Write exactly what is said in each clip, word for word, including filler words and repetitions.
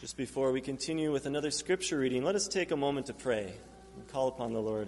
Just before we continue with another scripture reading, let us take a moment to pray and call upon the Lord.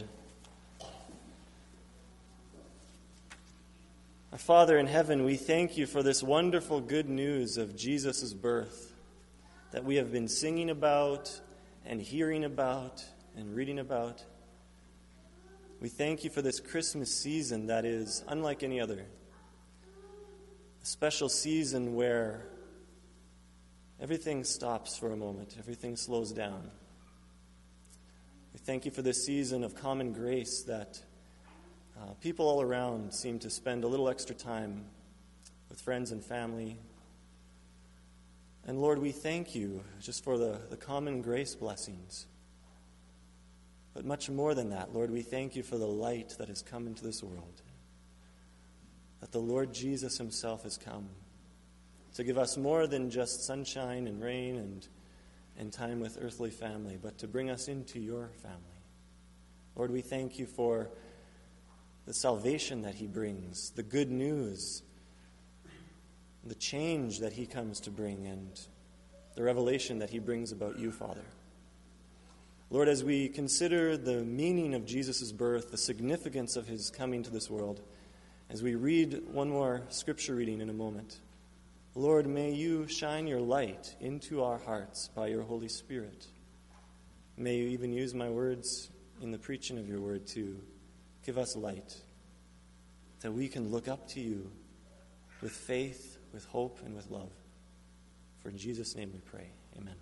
Our Father in heaven, we thank you for this wonderful good news of Jesus' birth that we have been singing about and hearing about and reading about. We thank you for this Christmas season that is unlike any other. A special season where everything stops for a moment. Everything slows down. We thank you for this season of common grace that uh, people all around seem to spend a little extra time with friends and family. And Lord, we thank you just for the, the common grace blessings. But much more than that, Lord, we thank you for the light that has come into this world. That the Lord Jesus himself has come to give us more than just sunshine and rain and, and time with earthly family, but to bring us into your family. Lord, we thank you for the salvation that he brings, the good news, the change that he comes to bring, and the revelation that he brings about you, Father. Lord, as we consider the meaning of Jesus' birth, the significance of his coming to this world, as we read one more scripture reading in a moment, Lord, may you shine your light into our hearts by your Holy Spirit. May you even use my words in the preaching of your word to give us light, that we can look up to you with faith, with hope, and with love. For in Jesus' name we pray. Amen.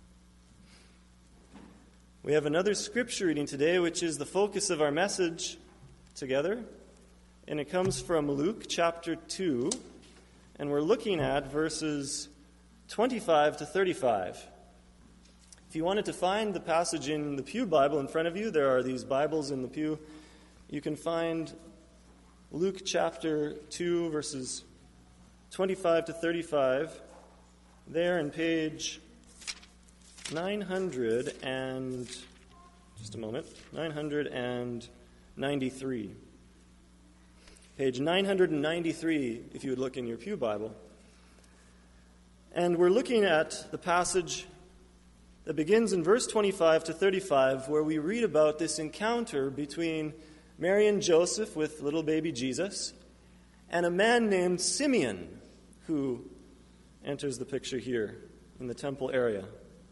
We have another scripture reading today, which is the focus of our message together, and it comes from Luke chapter two. And we're looking at verses twenty-five to thirty-five. If you wanted to find the passage in the Pew Bible in front of you, there are these Bibles in the pew. You can find Luke chapter two, verses twenty-five to thirty-five, there in page nine hundred and, just a moment, nine hundred ninety-three. Page nine hundred ninety-three, if you would look in your Pew Bible. And we're looking at the passage that begins in verse twenty-five to thirty-five, where we read about this encounter between Mary and Joseph with little baby Jesus, and a man named Simeon, who enters the picture here in the temple area.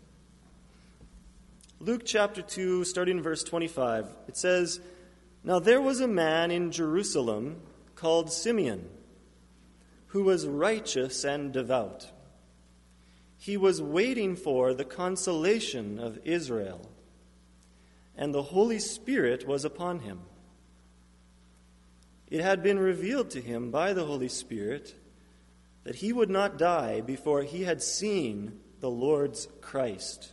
Luke chapter two, starting in verse twenty-five, it says, "Now there was a man in Jerusalem called Simeon, who was righteous and devout. He was waiting for the consolation of Israel, and the Holy Spirit was upon him. It had been revealed to him by the Holy Spirit that he would not die before he had seen the Lord's Christ.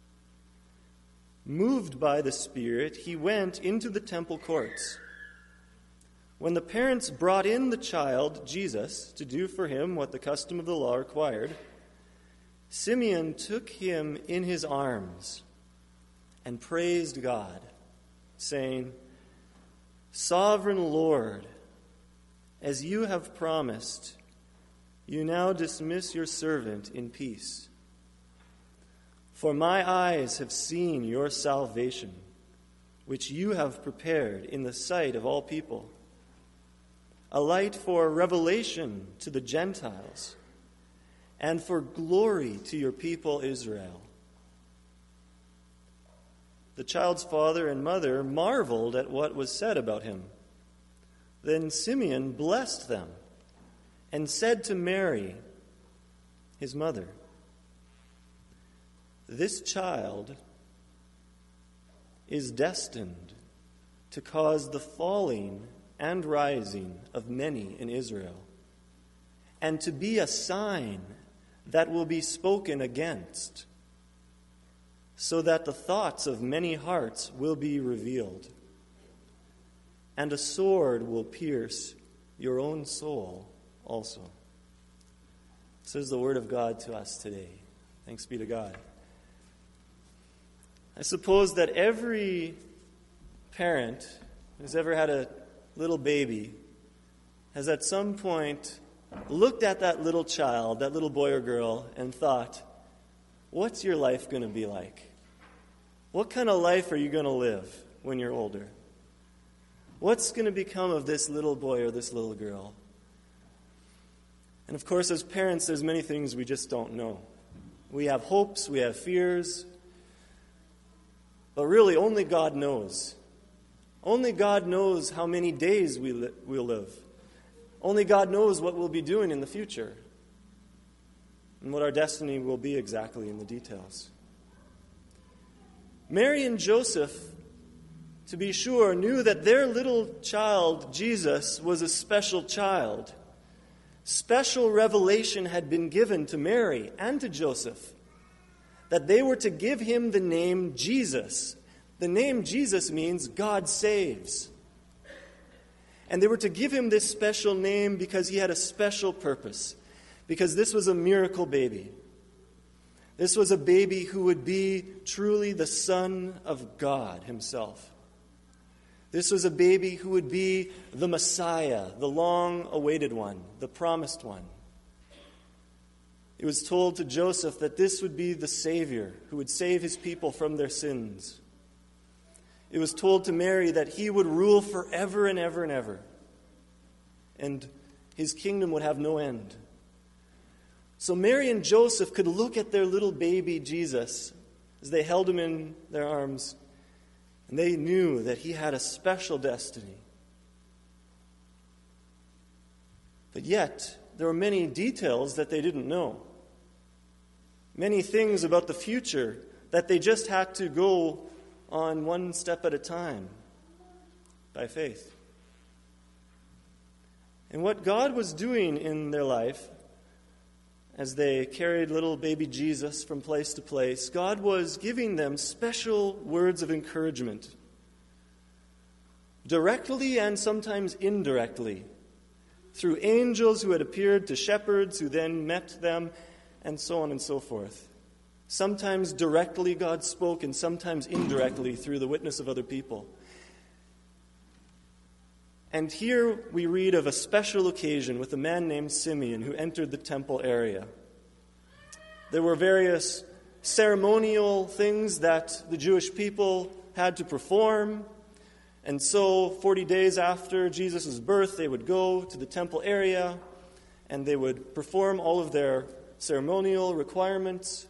Moved by the Spirit, he went into the temple courts. When the parents brought in the child, Jesus, to do for him what the custom of the law required, Simeon took him in his arms and praised God, saying, 'Sovereign Lord, as you have promised, you now dismiss your servant in peace. For my eyes have seen your salvation, which you have prepared in the sight of all people, a light for revelation to the Gentiles, and for glory to your people Israel.' The child's father and mother marveled at what was said about him. Then Simeon blessed them and said to Mary, his mother, 'This child is destined to cause the falling and rising of many in Israel, and to be a sign that will be spoken against, so that the thoughts of many hearts will be revealed, and a sword will pierce your own soul also.'" This is the word of God to us today. Thanks be to God. I suppose that every parent who's ever had a little baby has at some point looked at that little child, that little boy or girl, and thought, what's your life going to be like? What kind of life are you going to live when you're older? What's going to become of this little boy or this little girl? And of course, as parents, there's many things we just don't know. We have hopes, we have fears, but really only God knows. Only God knows how many days we li- we'll live. Only God knows what we'll be doing in the future and what our destiny will be exactly in the details. Mary and Joseph, to be sure, knew that their little child, Jesus, was a special child. Special revelation had been given to Mary and to Joseph that they were to give him the name Jesus. The name Jesus means God saves. And they were to give him this special name because he had a special purpose, because this was a miracle baby. This was a baby who would be truly the Son of God himself. This was a baby who would be the Messiah, the long-awaited one, the promised one. It was told to Joseph that this would be the Savior who would save his people from their sins. It was told to Mary that he would rule forever and ever and ever, and his kingdom would have no end. So Mary and Joseph could look at their little baby Jesus as they held him in their arms, and they knew that he had a special destiny. But yet, there were many details that they didn't know. Many things about the future that they just had to go on one step at a time by faith. And what God was doing in their life as they carried little baby Jesus from place to place, God was giving them special words of encouragement, directly and sometimes indirectly, through angels who had appeared to shepherds who then met them, and so on and so forth. Sometimes directly God spoke, and sometimes indirectly through the witness of other people. And here we read of a special occasion with a man named Simeon who entered the temple area. There were various ceremonial things that the Jewish people had to perform. And so forty days after Jesus' birth, they would go to the temple area and they would perform all of their ceremonial requirements.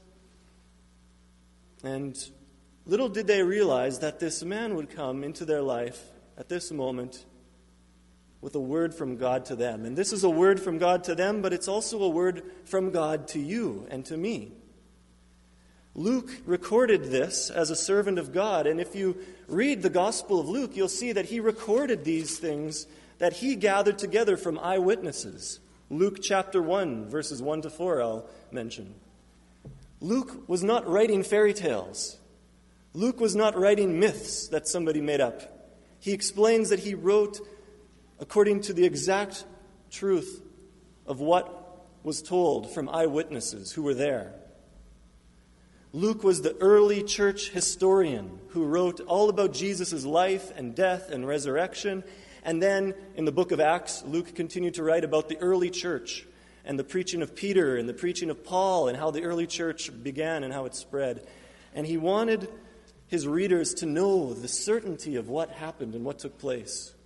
And little did they realize that this man would come into their life at this moment with a word from God to them. And this is a word from God to them, but it's also a word from God to you and to me. Luke recorded this as a servant of God, and if you read the Gospel of Luke, you'll see that he recorded these things that he gathered together from eyewitnesses. Luke chapter one, verses one to four, I'll mention. Luke was not writing fairy tales. Luke was not writing myths that somebody made up. He explains that he wrote according to the exact truth of what was told from eyewitnesses who were there. Luke was the early church historian who wrote all about Jesus' life and death and resurrection. And then in the book of Acts, Luke continued to write about the early church and the preaching of Peter and the preaching of Paul and how the early church began and how it spread. And he wanted his readers to know the certainty of what happened and what took place.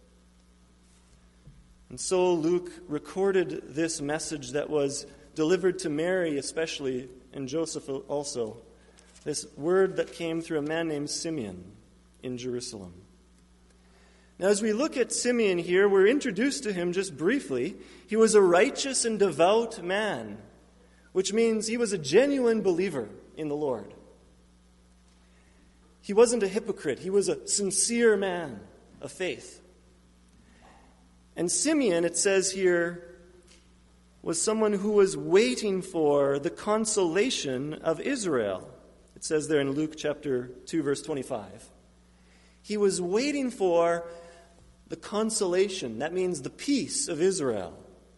And so Luke recorded this message that was delivered to Mary especially, and Joseph also. This word that came through a man named Simeon in Jerusalem. Now, as we look at Simeon here, we're introduced to him just briefly. He was a righteous and devout man, which means he was a genuine believer in the Lord. He wasn't a hypocrite. He was a sincere man of faith. And Simeon, it says here, was someone who was waiting for the consolation of Israel. It says there in Luke chapter two, verse twenty-five. He was waiting for the consolation, that means the peace of Israel.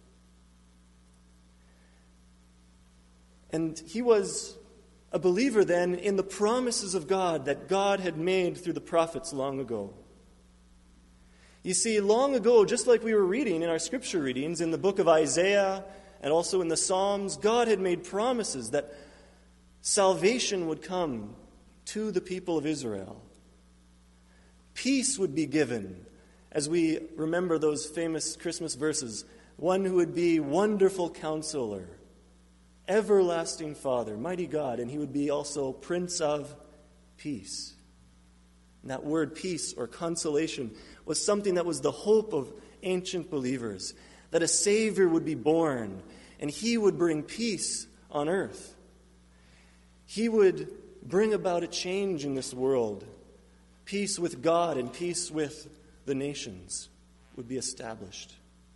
And he was a believer then in the promises of God that God had made through the prophets long ago. You see, long ago, just like we were reading in our scripture readings in the book of Isaiah and also in the Psalms, God had made promises that Salvation would come to the people of Israel. Peace would be given, as we remember those famous Christmas verses. One who would be Wonderful Counselor, Everlasting Father, Mighty God, and he would be also Prince of Peace. And that word peace or consolation was something that was the hope of ancient believers, that a Savior would be born and he would bring peace on earth. He would bring about a change in this world. Peace with God and peace with the nations would be established.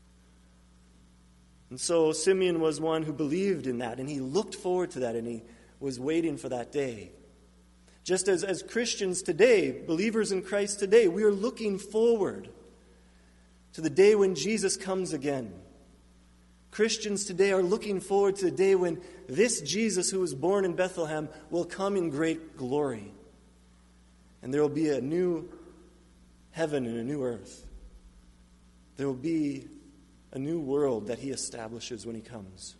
And so Simeon was one who believed in that, and he looked forward to that, and he was waiting for that day. Just as, as Christians today, believers in Christ today, we are looking forward to the day when Jesus comes again. Christians today are looking forward to the day when this Jesus who was born in Bethlehem will come in great glory. And there will be a new heaven and a new earth. There will be a new world that he establishes when he comes.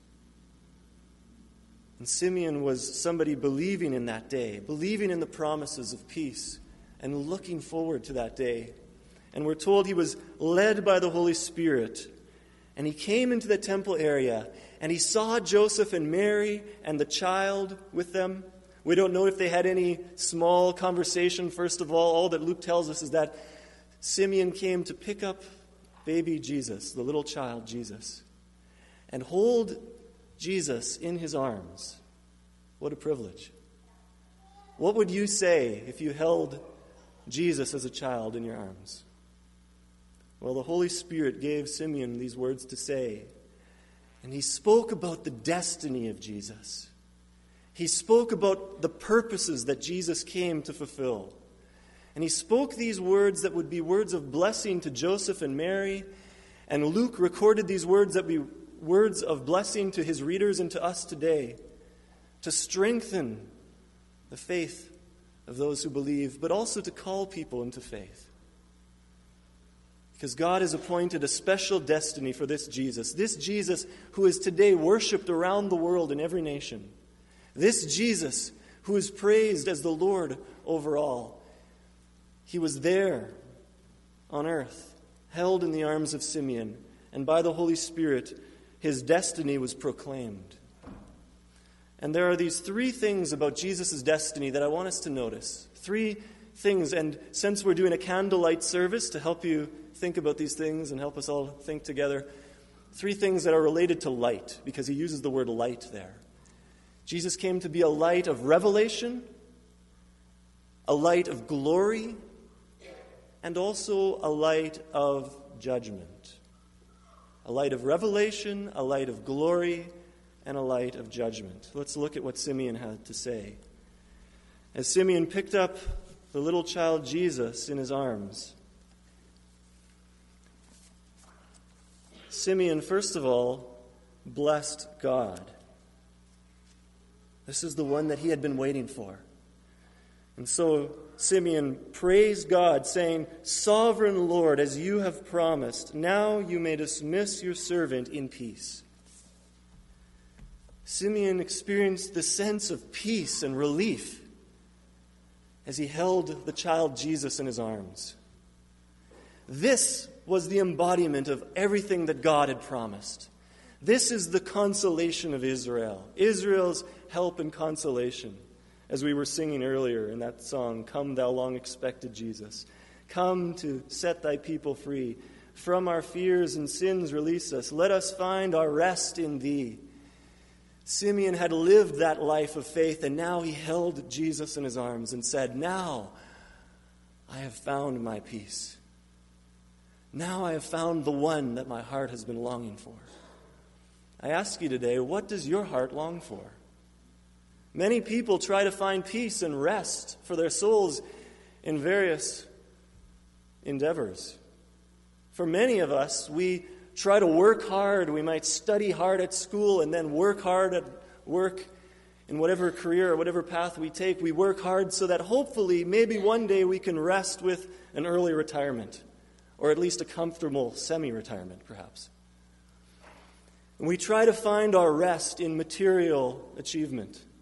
And Simeon was somebody believing in that day, believing in the promises of peace, and looking forward to that day. And we're told he was led by the Holy Spirit. And he came into the temple area, and he saw Joseph and Mary and the child with them. We don't know if they had any small conversation, first of all. All that Luke tells us is that Simeon came to pick up baby Jesus, the little child Jesus, and hold Jesus in his arms. What a privilege. What would you say if you held Jesus as a child in your arms? Well, the Holy Spirit gave Simeon these words to say, and he spoke about the destiny of Jesus. He spoke about the purposes that Jesus came to fulfill. And he spoke these words that would be words of blessing to Joseph and Mary. And Luke recorded these words that would be words of blessing to his readers and to us today, to strengthen the faith of those who believe, but also to call people into faith. Because God has appointed a special destiny for this Jesus, this Jesus who is today worshipped around the world in every nation, this Jesus who is praised as the Lord over all. He was there on earth, held in the arms of Simeon, and by the Holy Spirit, his destiny was proclaimed. And there are these three things about Jesus' destiny that I want us to notice. Three things, and since we're doing a candlelight service to help you think about these things and help us all think together, three things that are related to light, because he uses the word light there. Jesus came to be a light of revelation, a light of glory, and also a light of judgment. A light of revelation, a light of glory, and a light of judgment. Let's look at what Simeon had to say. As Simeon picked up the little child Jesus in his arms, Simeon, first of all, blessed God. This is the one that he had been waiting for. And so Simeon praised God, saying, "Sovereign Lord, as you have promised, now you may dismiss your servant in peace." Simeon experienced the sense of peace and relief as he held the child Jesus in his arms. This was the embodiment of everything that God had promised. This is the consolation of Israel, Israel's help and consolation. As we were singing earlier in that song, "Come, thou long-expected Jesus. Come to set thy people free. From our fears and sins release us. Let us find our rest in thee." Simeon had lived that life of faith, and now he held Jesus in his arms and said, "Now I have found my peace. Now I have found the one that my heart has been longing for." I ask you today, what does your heart long for? Many people try to find peace and rest for their souls in various endeavors. For many of us, we try to work hard. We might study hard at school and then work hard at work in whatever career or whatever path we take. We work hard so that hopefully, maybe one day we can rest with an early retirement, or at least a comfortable semi-retirement, perhaps. And we try to find our rest in material achievement.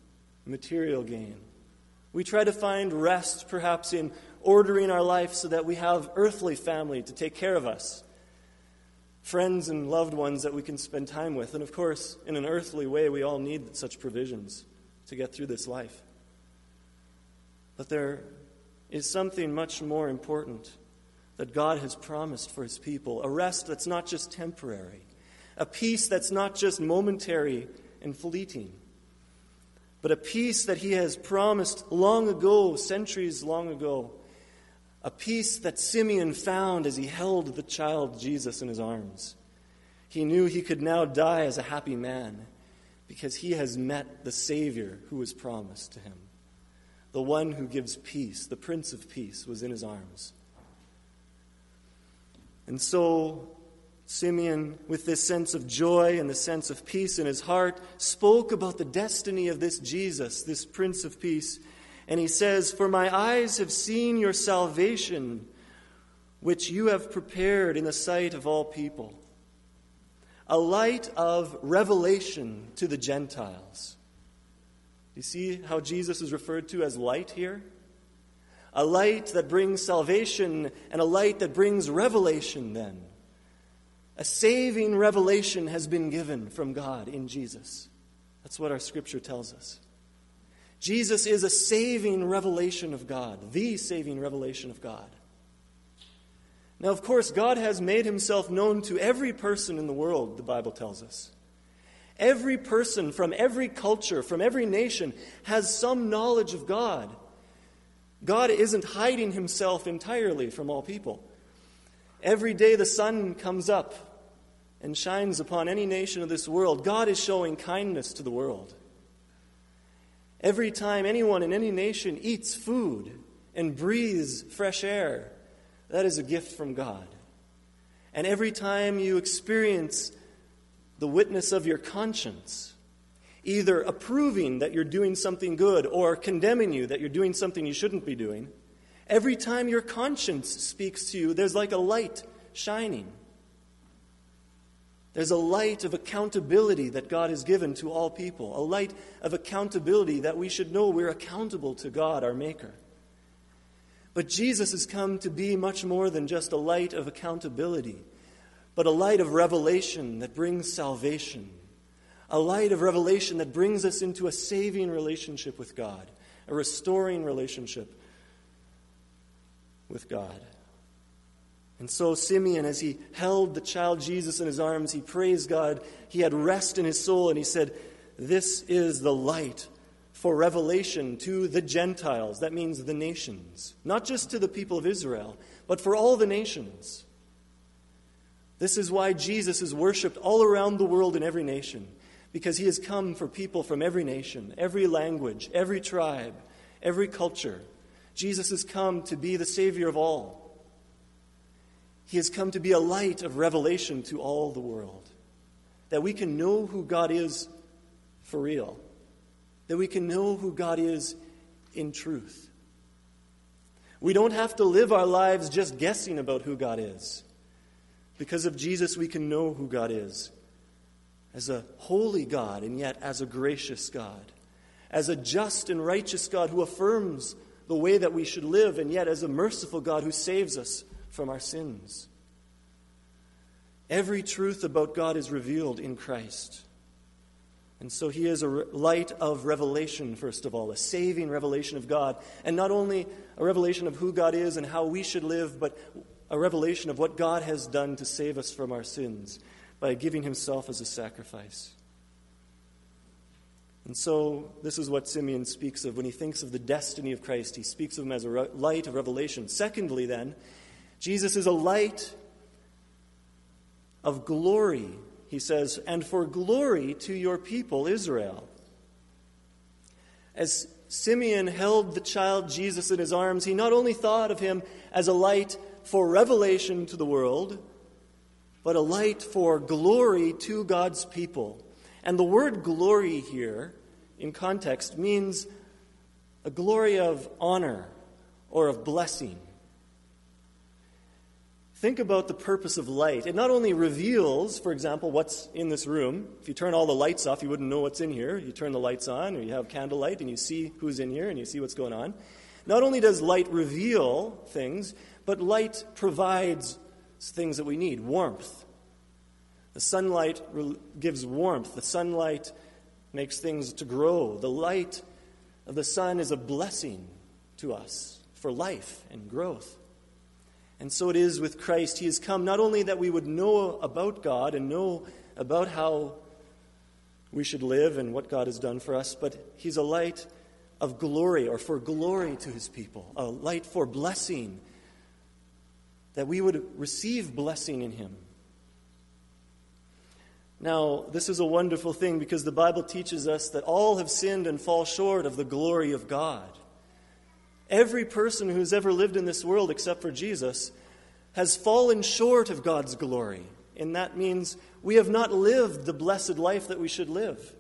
material gain. We try to find rest perhaps in ordering our life so that we have earthly family to take care of us, friends and loved ones that we can spend time with. And of course, in an earthly way, we all need such provisions to get through this life. But there is something much more important that God has promised for his people, a rest that's not just temporary, a peace that's not just momentary and fleeting, but a peace that he has promised long ago, centuries long ago, a peace that Simeon found as he held the child Jesus in his arms. He knew he could now die as a happy man because he has met the Savior who was promised to him. The one who gives peace, the Prince of Peace, was in his arms. And so Simeon, with this sense of joy and the sense of peace in his heart, spoke about the destiny of this Jesus, this Prince of Peace. And he says, "For my eyes have seen your salvation, which you have prepared in the sight of all people, a light of revelation to the Gentiles." You see how Jesus is referred to as light here? A light that brings salvation and a light that brings revelation then. A saving revelation has been given from God in Jesus. That's what our scripture tells us. Jesus is a saving revelation of God, the saving revelation of God. Now, of course, God has made himself known to every person in the world, the Bible tells us. Every person from every culture, from every nation, has some knowledge of God. God isn't hiding himself entirely from all people. Every day the sun comes up and shines upon any nation of this world, God is showing kindness to the world. Every time anyone in any nation eats food and breathes fresh air, that is a gift from God. And every time you experience the witness of your conscience, either approving that you're doing something good or condemning you that you're doing something you shouldn't be doing, every time your conscience speaks to you, there's like a light shining. There's a light of accountability that God has given to all people, a light of accountability that we should know we're accountable to God, our Maker. But Jesus has come to be much more than just a light of accountability, but a light of revelation that brings salvation, a light of revelation that brings us into a saving relationship with God, a restoring relationship with God. And so Simeon, as he held the child Jesus in his arms, he praised God. He had rest in his soul, and he said, "This is the light for revelation to the Gentiles." That means the nations. Not just to the people of Israel, but for all the nations. This is why Jesus is worshipped all around the world in every nation, because he has come for people from every nation, every language, every tribe, every culture. Jesus has come to be the Savior of all. He has come to be a light of revelation to all the world, that we can know who God is for real, that we can know who God is in truth. We don't have to live our lives just guessing about who God is. Because of Jesus, we can know who God is as a holy God and yet as a gracious God, as a just and righteous God who affirms the way that we should live, and yet as a merciful God who saves us from our sins. Every truth about God is revealed in Christ. And so he is a light of revelation, first of all, a saving revelation of God. And not only a revelation of who God is and how we should live, but a revelation of what God has done to save us from our sins by giving himself as a sacrifice. And so this is what Simeon speaks of when he thinks of the destiny of Christ. He speaks of him as a re- light of revelation. Secondly, then, Jesus is a light of glory, he says, and for glory to your people, Israel. As Simeon held the child Jesus in his arms, he not only thought of him as a light for revelation to the world, but a light for glory to God's people. And the word glory here, in context, means a glory of honor or of blessing. think about the purpose of light. It not only reveals, for example, what's in this room. If you turn all the lights off, you wouldn't know what's in here. You turn the lights on, or you have candlelight, and you see who's in here, and you see what's going on. Not only does light reveal things, but light provides things that we need. Warmth. The sunlight re- gives warmth. The sunlight makes things to grow. The light of the sun is a blessing to us for life and growth. And so it is with Christ. He has come not only that we would know about God and know about how we should live and what God has done for us, but he's a light of glory, or for glory to his people, a light for blessing, that we would receive blessing in him. Now, this is a wonderful thing because the Bible teaches us that all have sinned and fall short of the glory of God. Every person who's ever lived in this world except for Jesus has fallen short of God's glory. And that means we have not lived the blessed life that we should live.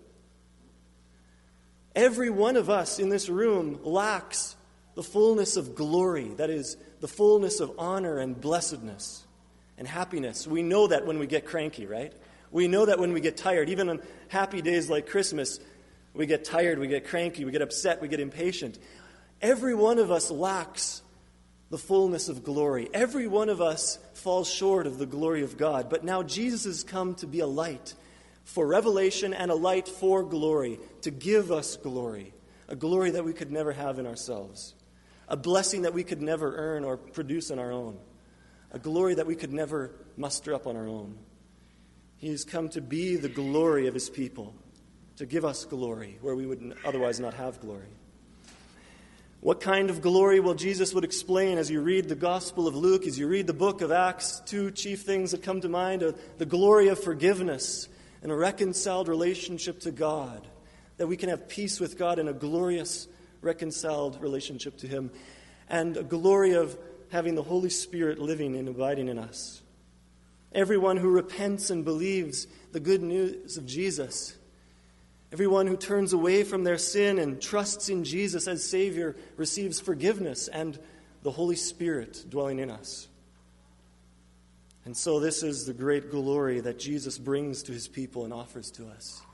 Every one of us in this room lacks the fullness of glory, that is, the fullness of honor and blessedness and happiness. We know that when we get cranky, right? We know that when we get tired. Even on happy days like Christmas, we get tired, we get cranky, we get upset, we get impatient. Every one of us lacks the fullness of glory. Every one of us falls short of the glory of God. But now Jesus has come to be a light for revelation and a light for glory, to give us glory, a glory that we could never have in ourselves, a blessing that we could never earn or produce on our own, a glory that we could never muster up on our own. He has come to be the glory of his people, to give us glory where we would otherwise not have glory. What kind of glory? Well, Jesus would explain as you read the Gospel of Luke, as you read the book of Acts. Two chief things that come to mind are the glory of forgiveness and a reconciled relationship to God, that we can have peace with God in a glorious, reconciled relationship to him, and a glory of having the Holy Spirit living and abiding in us. Everyone who repents and believes the good news of Jesus, everyone who turns away from their sin and trusts in Jesus as Savior receives forgiveness and the Holy Spirit dwelling in us. And so this is the great glory that Jesus brings to his people and offers to us.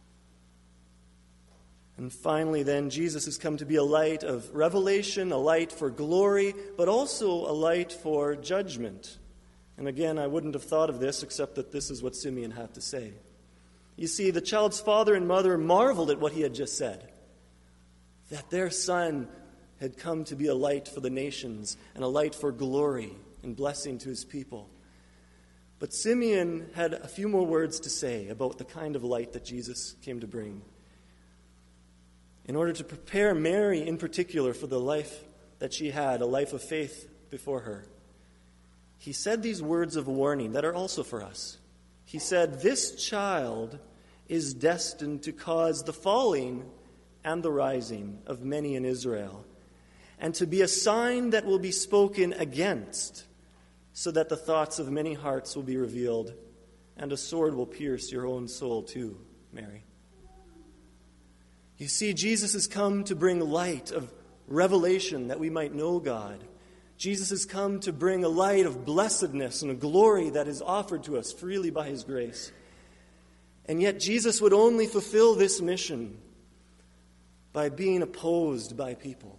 And finally then, Jesus has come to be a light of revelation, a light for glory, but also a light for judgment. And again, I wouldn't have thought of this except that this is what Simeon had to say. You see, the child's father and mother marveled at what he had just said, that their son had come to be a light for the nations and a light for glory and blessing to his people. But Simeon had a few more words to say about the kind of light that Jesus came to bring, in order to prepare Mary in particular for the life that she had, a life of faith before her. He said these words of warning that are also for us. He said, "This child is destined to cause the falling and the rising of many in Israel, and to be a sign that will be spoken against, so that the thoughts of many hearts will be revealed, and a sword will pierce your own soul too, Mary." You see, Jesus has come to bring light of revelation that we might know God. Jesus has come to bring a light of blessedness and a glory that is offered to us freely by his grace. And yet Jesus would only fulfill this mission by being opposed by people,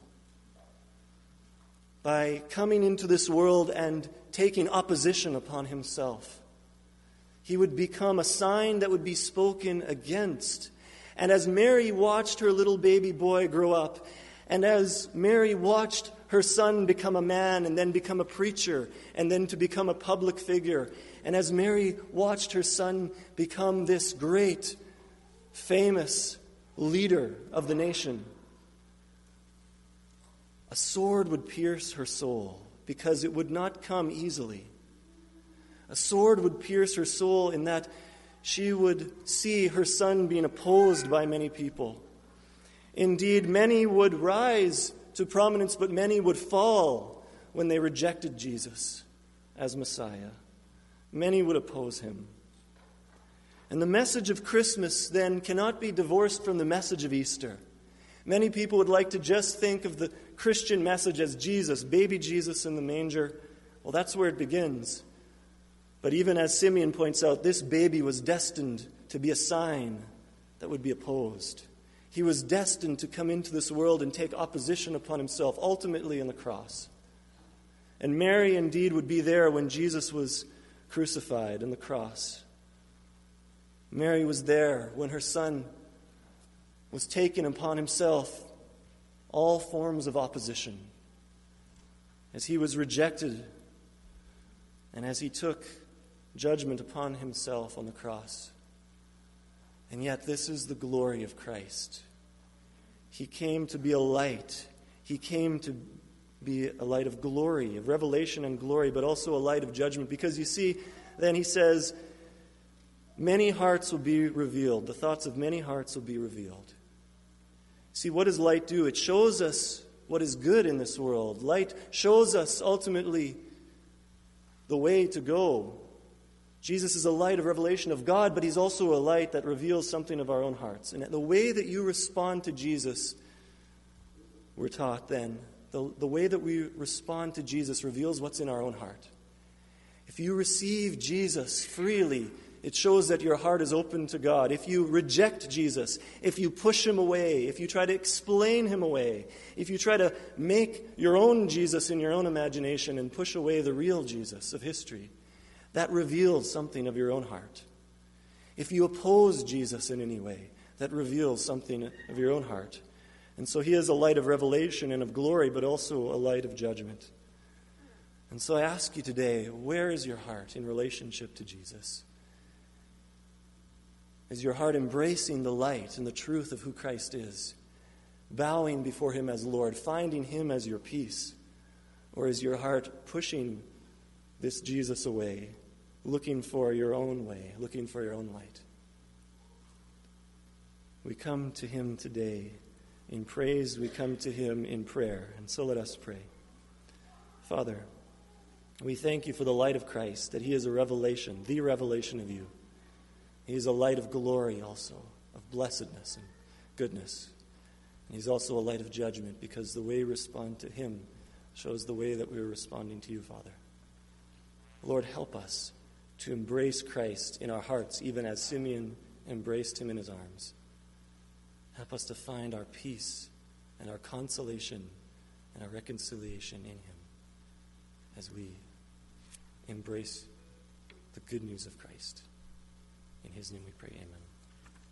by coming into this world and taking opposition upon himself. He would become a sign that would be spoken against. And as Mary watched her little baby boy grow up, and as Mary watched her son become a man and then become a preacher and then to become a public figure, and as Mary watched her son become this great, famous leader of the nation, a sword would pierce her soul because it would not come easily. A sword would pierce her soul in that she would see her son being opposed by many people. Indeed, many would rise to prominence, but many would fall when they rejected Jesus as Messiah. Many would oppose him. And the message of Christmas then cannot be divorced from the message of Easter. Many people would like to just think of the Christian message as Jesus, baby Jesus in the manger, Well, that's where it begins. But even as Simeon points out, this baby was destined to be a sign that would be opposed. He was destined to come into this world and take opposition upon himself, ultimately on the cross. And Mary indeed would be there when Jesus was crucified on the cross. Mary was there when her son was taken upon himself all forms of opposition, as he was rejected and as he took judgment upon himself on the cross. And yet this is the glory of Christ. He came to be a light. He came to be a light of glory, of revelation and glory, but also a light of judgment. Because you see, then he says, many hearts will be revealed. The thoughts of many hearts will be revealed. See, what does light do? It shows us what is good in this world. Light shows us ultimately the way to go. Jesus is a light of revelation of God, but he's also a light that reveals something of our own hearts. And the way that you respond to Jesus, we're taught then, the, the way that we respond to Jesus reveals what's in our own heart. If you receive Jesus freely, it shows that your heart is open to God. If you reject Jesus, if you push him away, if you try to explain him away, if you try to make your own Jesus in your own imagination and push away the real Jesus of history, that reveals something of your own heart. If you oppose Jesus in any way, that reveals something of your own heart. And so he is a light of revelation and of glory, but also a light of judgment. And so I ask you today, where is your heart in relationship to Jesus? Is your heart embracing the light and the truth of who Christ is, bowing before him as Lord, finding him as your peace? Or is your heart pushing this Jesus away, looking for your own way, looking for your own light? We come to him today in praise. We come to him in prayer. And so let us pray. Father, we thank you for the light of Christ, that he is a revelation, the revelation of you. He is a light of glory also, of blessedness and goodness. And he's also a light of judgment, because the way we respond to him shows the way that we're responding to you, Father. Lord, help us to embrace Christ in our hearts, even as Simeon embraced him in his arms. Help us to find our peace and our consolation and our reconciliation in him as we embrace the good news of Christ. In his name we pray, amen.